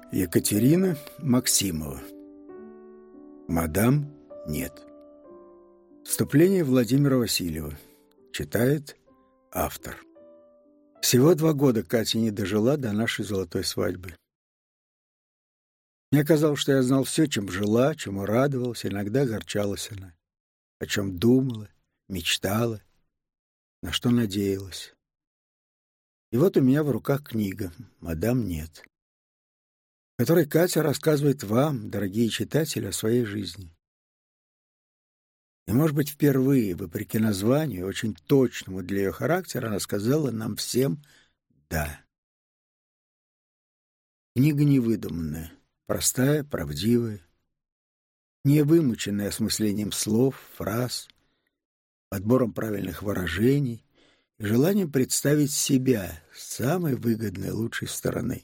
Екатерина Максимова. Мадам нет. Вступление Владимира Васильева. Читает автор. Всего 2 года Катя не дожила до нашей золотой свадьбы. Мне казалось, что я знал все, чем жила, чему радовалась, иногда огорчалась она, о чем думала, мечтала, на что надеялась. И вот у меня в руках книга «Мадам нет», в которой Катя рассказывает вам, дорогие читатели, о своей жизни. И, может быть, впервые, вопреки названию, очень точному для ее характера, она сказала нам всем «да». Книга невыдуманная, простая, правдивая, не вымученная осмыслением слов, фраз, подбором правильных выражений и желанием представить себя с самой выгодной, лучшей стороны.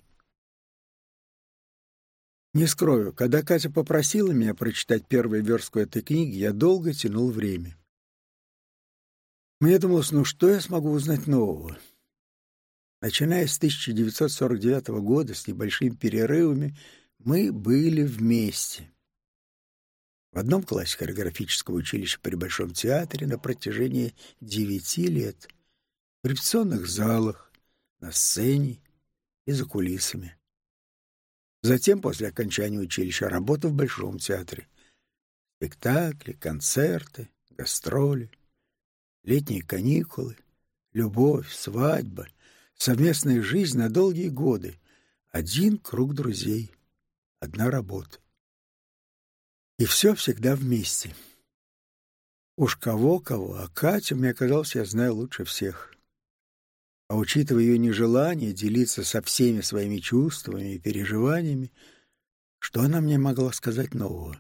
Не скрою, когда Катя попросила меня прочитать первую верстку этой книги, я долго тянул время. Мне думалось, что я смогу узнать нового? Начиная с 1949 года, с небольшими перерывами, мы были вместе. В одном классе хореографического училища при Большом театре на протяжении 9 лет, в репетиционных залах, на сцене и за кулисами. Затем, после окончания училища, работа в Большом театре. Спектакли, концерты, гастроли, летние каникулы, любовь, свадьба, совместная жизнь на долгие годы. Один круг друзей, одна работа. И все всегда вместе. Уж кого-кого, а Катю, мне казалось, я знаю лучше всех. А учитывая ее нежелание делиться со всеми своими чувствами и переживаниями, что она мне могла сказать нового?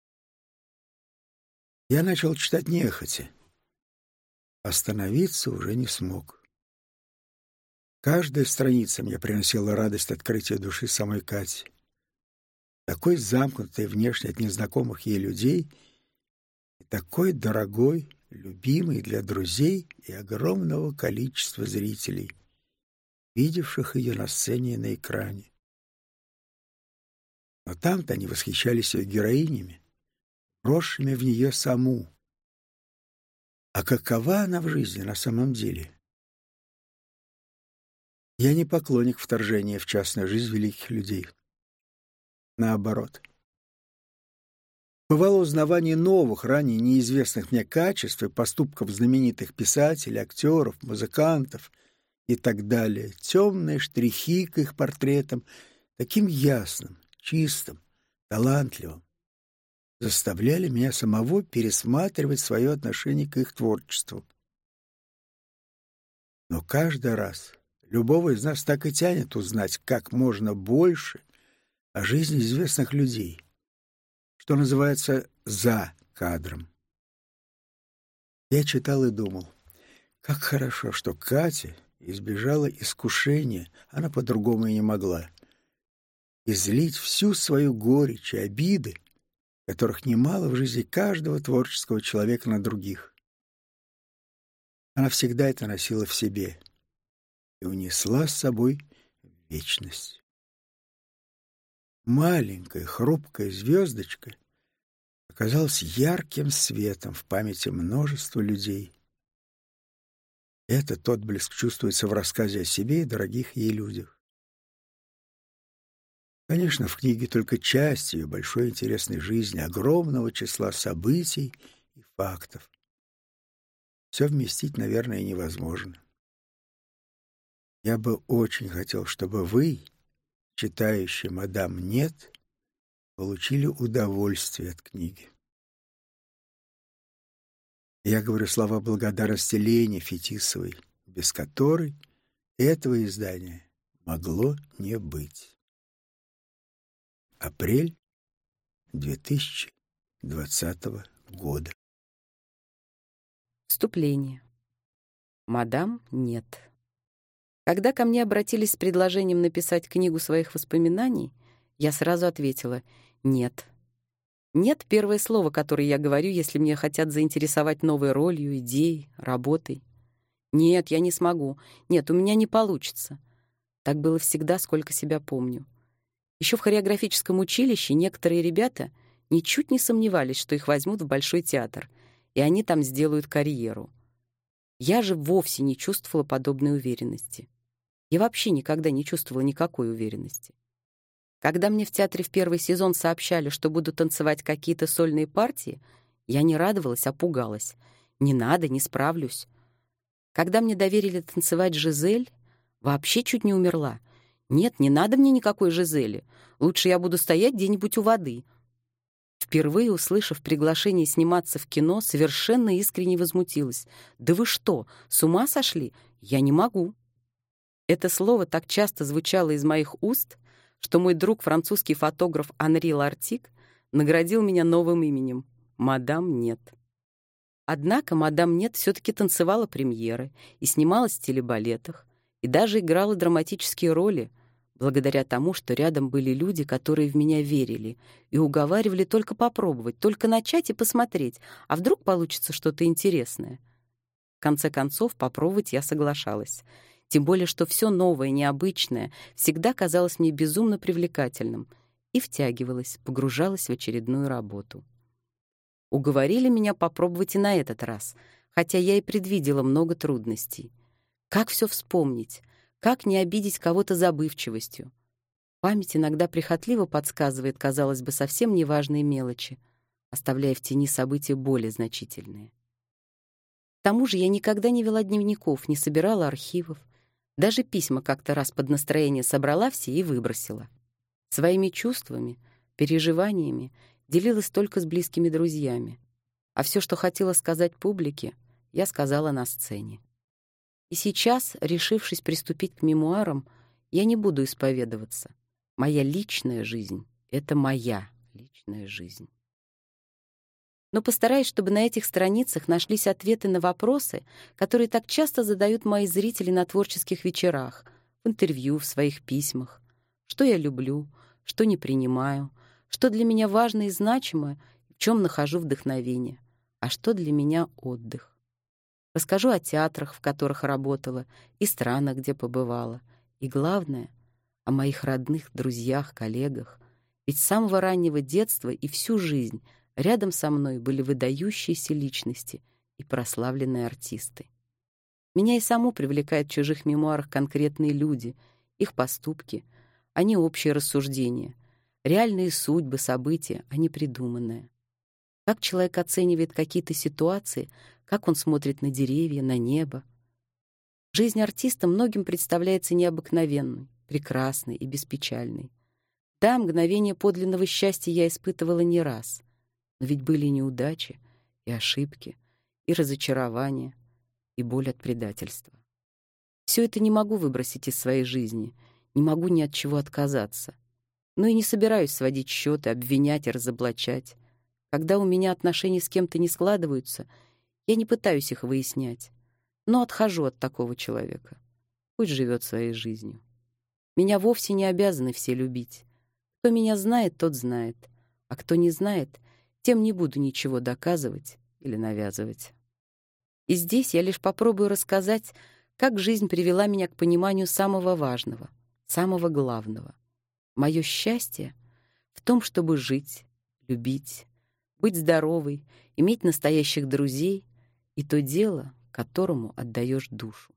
Я начал читать нехотя. Остановиться уже не смог. Каждая страница мне приносила радость открытия души самой Кати. Такой замкнутой внешне от незнакомых ей людей и такой дорогой, любимый для друзей и огромного количества зрителей, видевших ее на сцене и на экране. Но там-то они восхищались ее героинями, вросшими в нее саму. А какова она в жизни на самом деле? Я не поклонник вторжения в частную жизнь великих людей. Наоборот. Бывало узнавание новых, ранее неизвестных мне качеств и поступков знаменитых писателей, актеров, музыкантов и так далее. Темные штрихи к их портретам, таким ясным, чистым, талантливым, заставляли меня самого пересматривать свое отношение к их творчеству. Но каждый раз любого из нас так и тянет узнать как можно больше о жизни известных людей, что называется «за кадром». Я читал и думал, как хорошо, что Катя избежала искушения, она по-другому и не могла, излить всю свою горечь и обиды, которых немало в жизни каждого творческого человека на других. Она всегда это носила в себе и унесла с собой в вечность. Маленькая хрупкая звездочка оказалась ярким светом в памяти множества людей. Этот отблеск чувствуется в рассказе о себе и дорогих ей людях. Конечно, в книге только часть ее большой интересной жизни, огромного числа событий и фактов. Все вместить, наверное, невозможно. Я бы очень хотел, чтобы вы, читающие «Мадам нет», получили удовольствие от книги. Я говорю слова благодарности Лене Фетисовой, без которой этого издания могло не быть. Апрель 2020 года. Вступление. Мадам нет. Когда ко мне обратились с предложением написать книгу своих воспоминаний, я сразу ответила «нет». «Нет» — первое слово, которое я говорю, если мне хотят заинтересовать новой ролью, идеей, работой. «Нет, я не смогу. Нет, у меня не получится». Так было всегда, сколько себя помню. Еще в хореографическом училище некоторые ребята ничуть не сомневались, что их возьмут в Большой театр, и они там сделают карьеру. Я же вовсе не чувствовала подобной уверенности. Я вообще никогда не чувствовала никакой уверенности. Когда мне в театре в первый сезон сообщали, что буду танцевать какие-то сольные партии, я не радовалась, а пугалась. Не надо, не справлюсь. Когда мне доверили танцевать Жизель, вообще чуть не умерла. Нет, не надо мне никакой Жизели. Лучше я буду стоять где-нибудь у воды. Впервые услышав приглашение сниматься в кино, совершенно искренне возмутилась. «Да вы что, с ума сошли? Я не могу». Это слово так часто звучало из моих уст, что мой друг, французский фотограф Анри Лартик, наградил меня новым именем — «Мадам Нет». Однако мадам Нет все-таки танцевала премьеры и снималась в телебалетах, и даже играла драматические роли, благодаря тому, что рядом были люди, которые в меня верили и уговаривали только попробовать, только начать и посмотреть, а вдруг получится что-то интересное. В конце концов, попробовать я соглашалась. Тем более, что все новое, необычное всегда казалось мне безумно привлекательным, и втягивалась, погружалась в очередную работу. Уговорили меня попробовать и на этот раз, хотя я и предвидела много трудностей. Как все вспомнить? Как не обидеть кого-то забывчивостью? Память иногда прихотливо подсказывает, казалось бы, совсем неважные мелочи, оставляя в тени события более значительные. К тому же я никогда не вела дневников, не собирала архивов. Даже письма как-то раз под настроение собрала все и выбросила. Своими чувствами, переживаниями делилась только с близкими друзьями. А все, что хотела сказать публике, я сказала на сцене. И сейчас, решившись приступить к мемуарам, я не буду исповедоваться. Моя личная жизнь — это моя личная жизнь. Но постараюсь, чтобы на этих страницах нашлись ответы на вопросы, которые так часто задают мои зрители на творческих вечерах, в интервью, в своих письмах. Что я люблю, что не принимаю, что для меня важно и значимо, в чем нахожу вдохновение, а что для меня отдых. Расскажу о театрах, в которых работала, и странах, где побывала. И главное — о моих родных, друзьях, коллегах. Ведь с самого раннего детства и всю жизнь рядом со мной были выдающиеся личности и прославленные артисты. Меня и саму привлекают в чужих мемуарах конкретные люди, их поступки, а не общие рассуждения, реальные судьбы, события, а не придуманное. Как человек оценивает какие-то ситуации, как он смотрит на деревья, на небо. Жизнь артиста многим представляется необыкновенной, прекрасной и беспечальной. Да, мгновение подлинного счастья я испытывала не раз, но ведь были и неудачи, и ошибки, и разочарования, и боль от предательства. Все это не могу выбросить из своей жизни, не могу ни от чего отказаться. Но и не собираюсь сводить счеты, обвинять и разоблачать. Когда у меня отношения с кем-то не складываются, я не пытаюсь их выяснять, но отхожу от такого человека. Пусть живет своей жизнью. Меня вовсе не обязаны все любить. Кто меня знает, тот знает, а кто не знает, тем не буду ничего доказывать или навязывать. И здесь я лишь попробую рассказать, как жизнь привела меня к пониманию самого важного, самого главного. Мое счастье в том, чтобы жить, любить, быть здоровой, иметь настоящих друзей и то дело, которому отдаешь душу.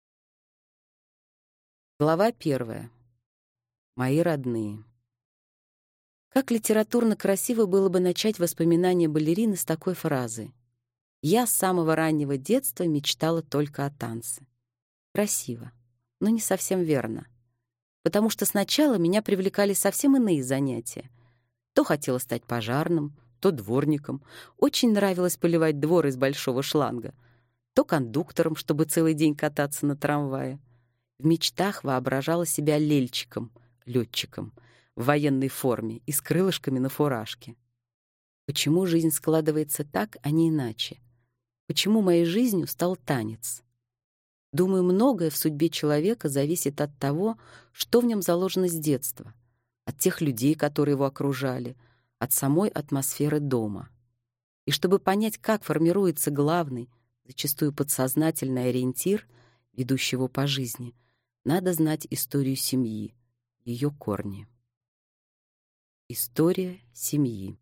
Глава 1. Мои родные. Как литературно красиво было бы начать воспоминания балерины с такой фразы: «Я с самого раннего детства мечтала только о танце». Красиво, но не совсем верно. Потому что сначала меня привлекали совсем иные занятия. То хотела стать пожарным, то дворником. Очень нравилось поливать двор из большого шланга. То кондуктором, чтобы целый день кататься на трамвае. В мечтах воображала себя лельчиком, летчиком, в военной форме и с крылышками на фуражке. Почему жизнь складывается так, а не иначе? Почему моей жизнью стал танец? Думаю, многое в судьбе человека зависит от того, что в нем заложено с детства, от тех людей, которые его окружали, от самой атмосферы дома. И чтобы понять, как формируется главный, зачастую подсознательный ориентир, ведущий его по жизни, надо знать историю семьи, ее корни. История семьи.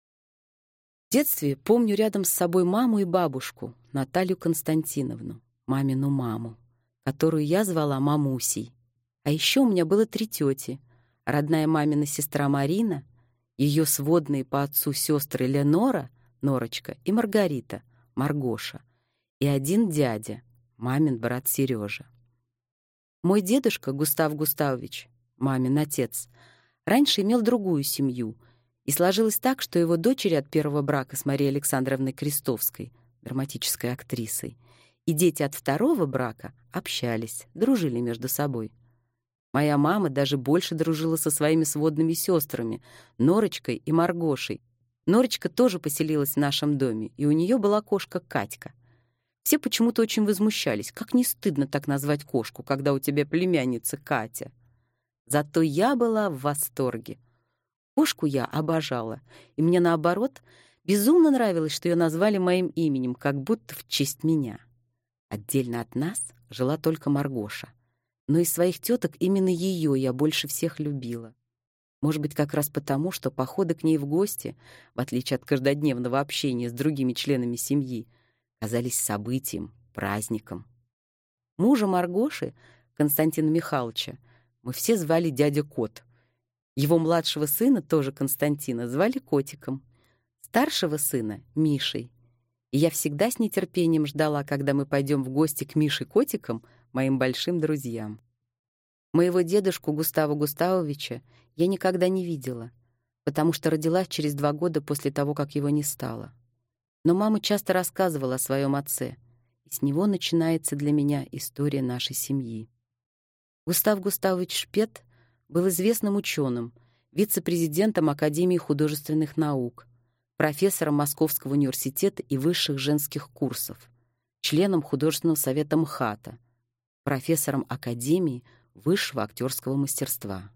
В детстве помню рядом с собой маму и бабушку, Наталью Константиновну, мамину маму, которую я звала Мамусей. А еще у меня было 3 тети: родная мамина сестра Марина, ее сводные по отцу сестры Ленора, Норочка, и Маргарита, Маргоша, и один дядя, мамин брат Сережа. Мой дедушка Густав Густавович, мамин отец, раньше имел другую семью, и сложилось так, что его дочери от первого брака с Марией Александровной Крестовской, драматической актрисой, и дети от второго брака общались, дружили между собой. Моя мама даже больше дружила со своими сводными сестрами, Норочкой и Маргошей. Норочка тоже поселилась в нашем доме, и у нее была кошка Катька. Все почему-то очень возмущались: как не стыдно так назвать кошку, когда у тебя племянница Катя. Зато я была в восторге. Кошку я обожала, и мне, наоборот, безумно нравилось, что ее назвали моим именем, как будто в честь меня. Отдельно от нас жила только Маргоша, но из своих теток именно ее я больше всех любила. Может быть, как раз потому, что походы к ней в гости, в отличие от каждодневного общения с другими членами семьи, казались событием, праздником. Мужа Маргоши, Константина Михайловича, мы все звали дядя Кот. Его младшего сына, тоже Константина, звали Котиком, старшего сына — Мишей. И я всегда с нетерпением ждала, когда мы пойдем в гости к Мише-котикам, моим большим друзьям. Моего дедушку Густава Густавовича я никогда не видела, потому что родилась через 2 года после того, как его не стало. Но мама часто рассказывала о своем отце, и с него начинается для меня история нашей семьи. Густав Густавович Шпет был известным ученым, вице-президентом Академии художественных наук, профессором Московского университета и высших женских курсов, членом художественного совета МХАТа, профессором Академии высшего актерского мастерства.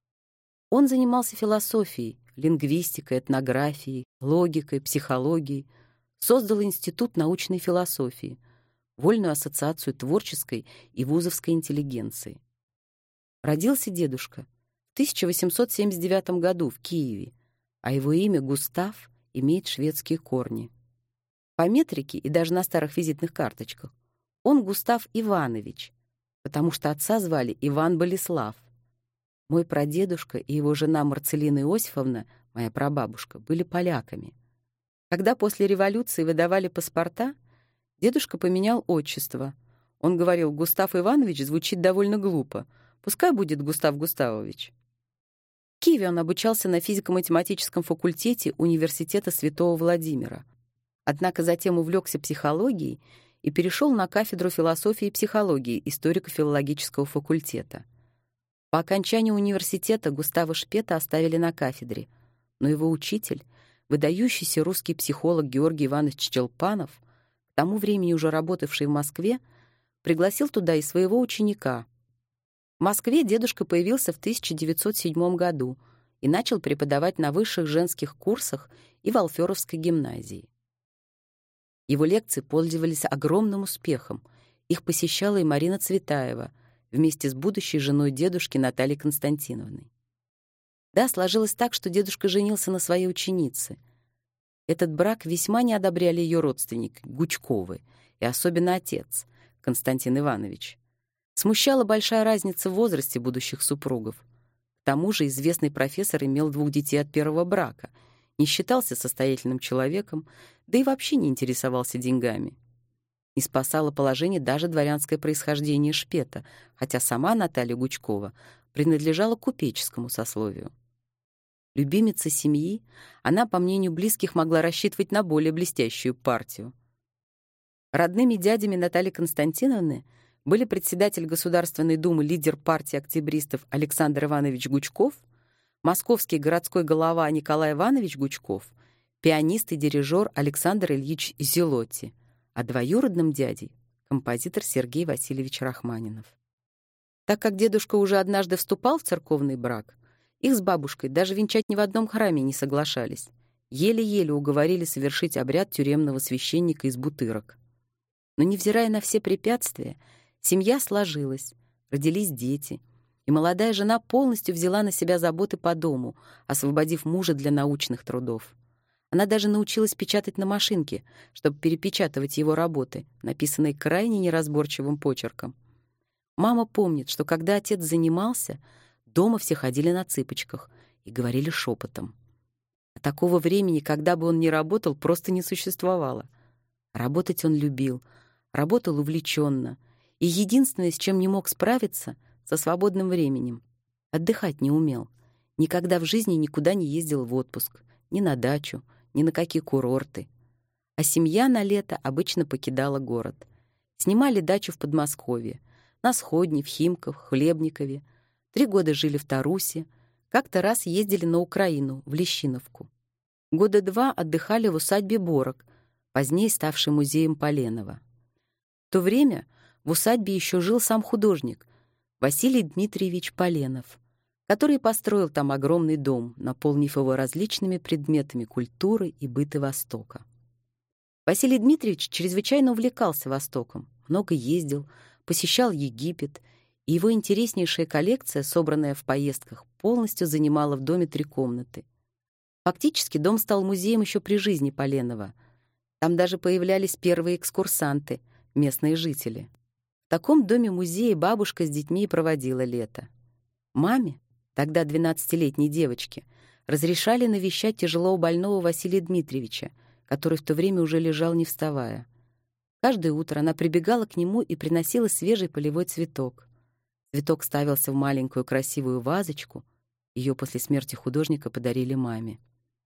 Он занимался философией, лингвистикой, этнографией, логикой, психологией, создал Институт научной философии, Вольную ассоциацию творческой и вузовской интеллигенции. Родился дедушка в 1879 году в Киеве, а его имя Густав имеет шведские корни. По метрике и даже на старых визитных карточках он Густав Иванович, потому что отца звали Иван Болеслав. Мой прадедушка и его жена Марцелина Иосифовна, моя прабабушка, были поляками. Когда после революции выдавали паспорта, дедушка поменял отчество. Он говорил: Густав Иванович звучит довольно глупо, пускай будет Густав Густавович. В Киеве он обучался на физико-математическом факультете Университета Святого Владимира. Однако затем увлекся психологией и перешел на кафедру философии и психологии историко-филологического факультета. По окончанию университета Густава Шпета оставили на кафедре, но его учитель, выдающийся русский психолог Георгий Иванович Челпанов, к тому времени уже работавший в Москве, пригласил туда и своего ученика. В Москве дедушка появился в 1907 году и начал преподавать на высших женских курсах и в Алферовской гимназии. Его лекции пользовались огромным успехом. Их посещала и Марина Цветаева вместе с будущей женой дедушки Натальей Константиновной. Да, сложилось так, что дедушка женился на своей ученице. Этот брак весьма не одобряли ее родственники Гучковы, и особенно отец, Константин Иванович. Смущала большая разница в возрасте будущих супругов. К тому же известный профессор имел 2 детей от первого брака, не считался состоятельным человеком, да и вообще не интересовался деньгами. Не спасало положение даже дворянское происхождение Шпета, хотя сама Наталья Гучкова принадлежала к купеческому сословию. Любимица семьи, она, по мнению близких, могла рассчитывать на более блестящую партию. Родными дядями Натальи Константиновны были председатель Государственной Думы, лидер партии октябристов Александр Иванович Гучков, московский городской голова Николай Иванович Гучков, пианист и дирижер Александр Ильич Зелотти, а двоюродным дядей — композитор Сергей Васильевич Рахманинов. Так как дедушка уже однажды вступал в церковный брак, их с бабушкой даже венчать ни в одном храме не соглашались. Еле-еле уговорили совершить обряд тюремного священника из Бутырок. Но, невзирая на все препятствия, семья сложилась, родились дети, и молодая жена полностью взяла на себя заботы по дому, освободив мужа для научных трудов. Она даже научилась печатать на машинке, чтобы перепечатывать его работы, написанные крайне неразборчивым почерком. Мама помнит, что когда отец занимался, дома все ходили на цыпочках и говорили шепотом. А такого времени, когда бы он ни работал, просто не существовало. Работать он любил, работал увлеченно, и единственное, с чем не мог справиться, со свободным временем. Отдыхать не умел. Никогда в жизни никуда не ездил в отпуск, ни на дачу, ни на какие курорты. А семья на лето обычно покидала город. Снимали дачу в Подмосковье, на Сходне, в Химках, в Хлебникове. 3 года жили в Тарусе, как-то раз ездили на Украину, в Лещиновку. 2 года отдыхали в усадьбе Борок, позднее ставшей музеем Поленова. В то время в усадьбе еще жил сам художник Василий Дмитриевич Поленов, который построил там огромный дом, наполнив его различными предметами культуры и быта Востока. Василий Дмитриевич чрезвычайно увлекался Востоком, много ездил, посещал Египет, и его интереснейшая коллекция, собранная в поездках, полностью занимала в доме 3 комнаты. Фактически дом стал музеем еще при жизни Поленова. Там даже появлялись первые экскурсанты, местные жители. В таком доме-музее бабушка с детьми проводила лето. Маме, тогда 12-летней девочке, разрешали навещать тяжело больного Василия Дмитриевича, который в то время уже лежал не вставая. Каждое утро она прибегала к нему и приносила свежий полевой цветок. Цветок ставился в маленькую красивую вазочку. Ее после смерти художника подарили маме.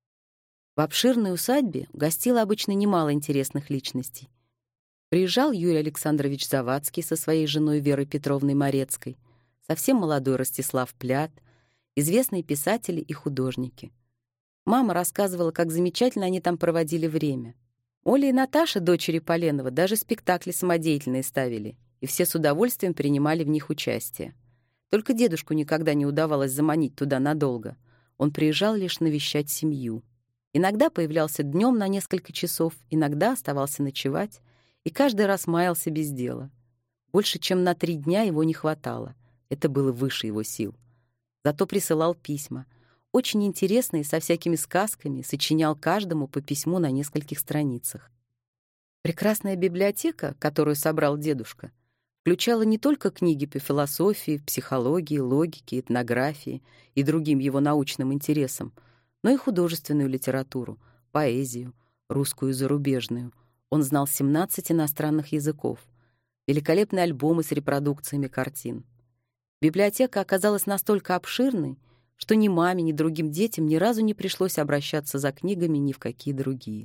В обширной усадьбе гостило обычно немало интересных личностей. Приезжал Юрий Александрович Завадский со своей женой Верой Петровной Морецкой, совсем молодой Ростислав Плят, известные писатели и художники. Мама рассказывала, как замечательно они там проводили время. Оля и Наташа, дочери Поленова, даже спектакли самодеятельные ставили, и все с удовольствием принимали в них участие. Только дедушку никогда не удавалось заманить туда надолго. Он приезжал лишь навещать семью. Иногда появлялся днем на несколько часов, иногда оставался ночевать, и каждый раз маялся без дела. Больше чем на 3 дня его не хватало. Это было выше его сил. Зато присылал письма. Очень интересные, со всякими сказками, сочинял каждому по письму на нескольких страницах. Прекрасная библиотека, которую собрал дедушка, включала не только книги по философии, психологии, логике, этнографии и другим его научным интересам, но и художественную литературу, поэзию, русскую и зарубежную. Он знал 17 иностранных языков, великолепные альбомы с репродукциями картин. Библиотека оказалась настолько обширной, что ни маме, ни другим детям ни разу не пришлось обращаться за книгами ни в какие другие.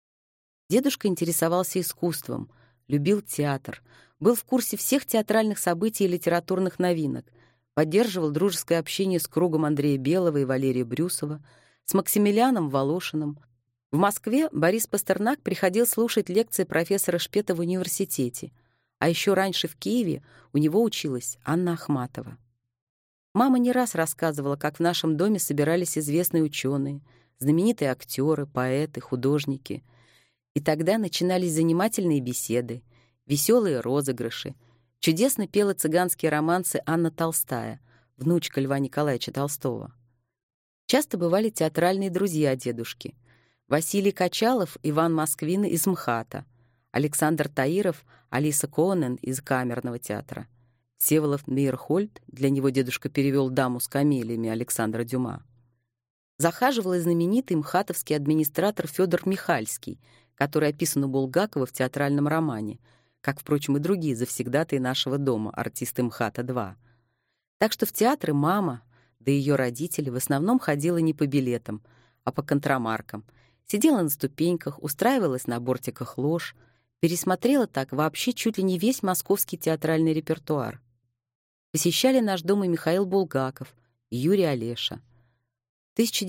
Дедушка интересовался искусством, любил театр, был в курсе всех театральных событий и литературных новинок, поддерживал дружеское общение с кругом Андрея Белого и Валерия Брюсова, с Максимилианом Волошиным. В Москве Борис Пастернак приходил слушать лекции профессора Шпета в университете, а еще раньше в Киеве у него училась Анна Ахматова. Мама не раз рассказывала, как в нашем доме собирались известные ученые, знаменитые актеры, поэты, художники. И тогда начинались занимательные беседы, веселые розыгрыши. Чудесно пела цыганские романсы Анна Толстая, внучка Льва Николаевича Толстого. Часто бывали театральные друзья дедушки. Василий Качалов, Иван Москвин из МХАТа, Александр Таиров, Алиса Коонен из Камерного театра. Всеволод Мейерхольд, для него дедушка перевел «Даму с камелиями» Александра Дюма. Захаживал и знаменитый мхатовский администратор Федор Михальский, который описан у Булгакова в театральном романе, как, впрочем, и другие завсегдатаи нашего дома, артисты МХАТа-2. Так что в театры мама, да и ее родители, в основном ходила не по билетам, а по контрамаркам, сидела на ступеньках, устраивалась на бортиках лож, пересмотрела так вообще чуть ли не весь московский театральный репертуар. Посещали наш дом и Михаил Булгаков, и Юрий Олеша. В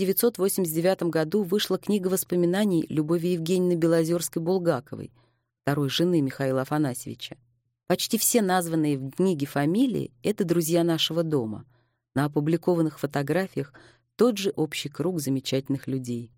1989 году вышла книга воспоминаний Любови Евгеньевны Белозерской-Булгаковой, второй жены Михаила Афанасьевича. Почти все названные в книге фамилии — это друзья нашего дома. На опубликованных фотографиях тот же общий круг замечательных людей.